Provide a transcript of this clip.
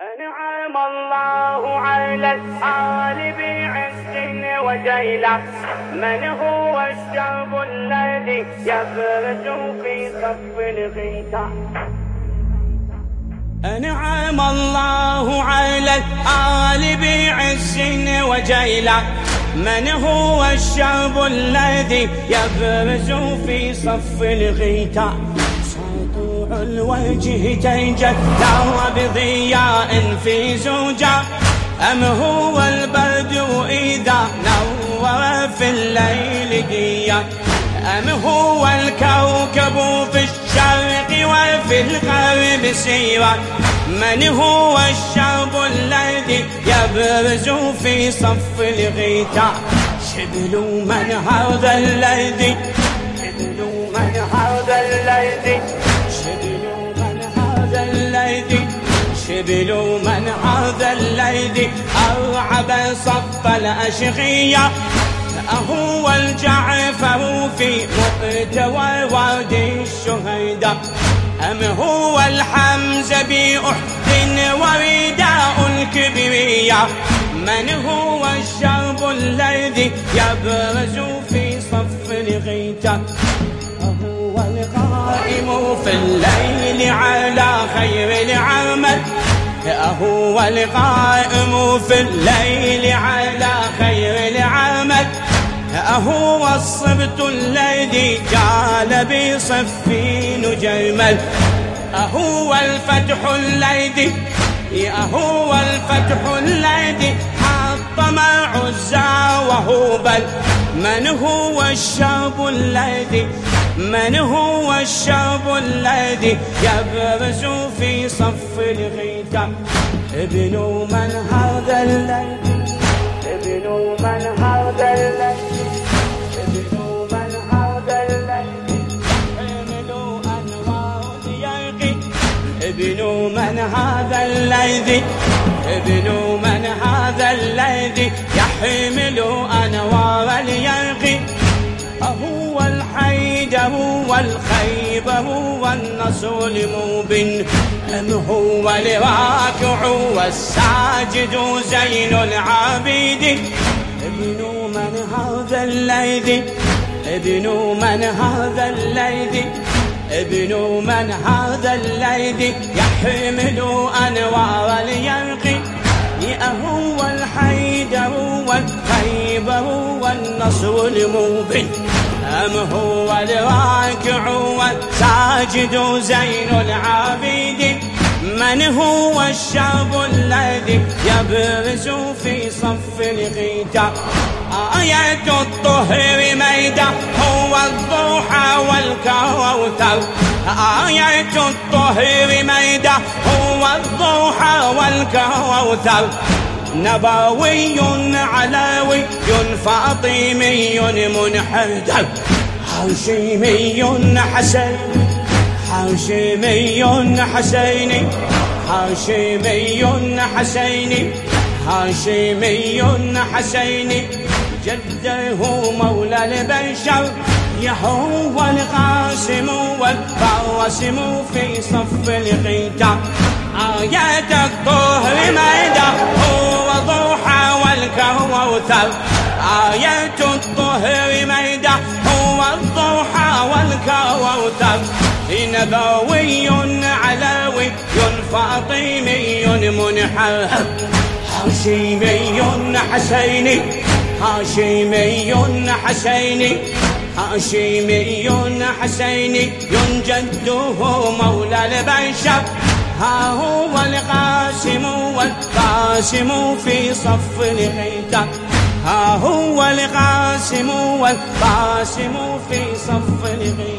أنعم الله على الآل بعز وجيلة. من هو الشعب الذي يبرز في صف الغيثاء؟ أنعم الله على الآل بعز وجيلة. من هو الشعب الذي يبرز في صف الغيثاء؟ سطوع الوجه تجلى بضياء في زجاج، أم هو البدر إذا نور في الليل ضياء، أم هو الكوكب في الشرق وفي الغرب سيرا؟ من هو الشعب الذي يبرز في صف الغيثاء؟ شبل من هذا الذي، شبل من هذا الذي، شبل من هذا الذي، شبل من هذا الذي أرعب صف الأشقياء؟ هو الجعفر في مؤتوى وادي الشهداء، أم هو الحمزة بأحد ورداء الكبرياء؟ من هو الشعب الذي يبرز في صف الغيثاء؟ هو القائم في الليل على خير العمل، هو القائم في الليل على خير العمل، هو الصبت الذي جعل بصفين جمل، هو الفتح الذي، هو الفتح الذي حطم عزى وهبل. من هو الشعب الذي، من هو الشعب الذي يبرز في صف الغيثاء؟ ابن من هذا الذي، ابن من هذا الذي، ابن من هذا الذي يحمل أنوار اليقين؟ ابن من هذا الذي، ابن من هذا الذي يحمل أنوار اليقين؟ هو الحيد، هو الخيبر والنصر المبين، أم هو الراكع والساجد زين العابدين؟ ابن من هذا الذي، ابن من هذا الذي، ابن من هذا الذي يحمل أنوار اليقين؟ هو الحيد، هو الخيبر والنصر المبين، أم هو الراكع والساجد زين العابدين؟ من هو الشعب الذي يبرز في صف الغيثاء؟ آية الطهر ميدة، هو الضحى والكوثر، آية الطهر ميدة، هو الضحى والكوثر. نبوي علوي فاطمي منحدر، هاشمي حسن، هاشمي حسيني، هاشمي حسيني، هاشمي حسيني. جده مولى البشر، هو القاسم والقاسم في صف الغيثاء. آية الطهر ميدة، هو ضحى والكوثر، آية الطهر ميدة، هو الضحى والكوثر. نبوي علوي فاطمي منحدر، هاشمي حسيني، هاشمي حسيني، هاشمي حسيني. جده مولى البشر، ها هو القاسم والقاسم في صف الغيثاء، ها هو القاسم والقاسم في صف الغيثاء.